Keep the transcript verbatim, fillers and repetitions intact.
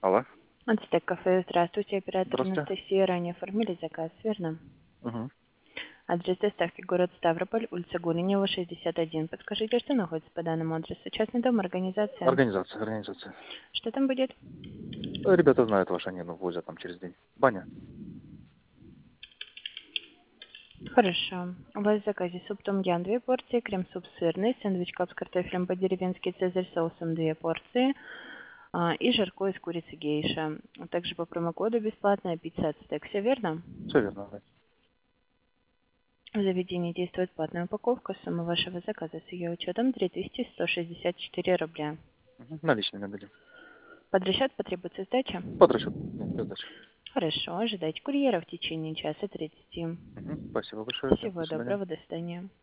Алло. Ацтек кафе. Здравствуйте, оператор Здравствуйте. Анастасия. Ранее оформили заказ, верно? Угу. Адрес доставки город Ставрополь, улица Гунинева, шестьдесят один. Подскажите, что находится по данному адресу? Частный дом, организация. Организация, организация. Что там будет? Э, Ребята знают ваш, они ну, возят там через день. Баня. Хорошо. У вас в заказе суп том-ям две порции, крем-суп сырный, сэндвич кап с картофелем по-деревенски, цезарь соусом две порции а, и жаркое из курицы гейша. А также по промокоду бесплатная пицца Ацтек. Все верно? Все верно. Да. В заведении действует платная упаковка. Сумма вашего заказа с ее учетом три тысячи сто шестьдесят четыре рубля. Угу. Наличными дадим. Под расчет потребуется сдача? Под расчет. Нет, без сдачи. Хорошо, ожидайте курьера в течение часа тридцати. Угу. Спасибо большое. Всем до Всего свидания. доброго, до свидания.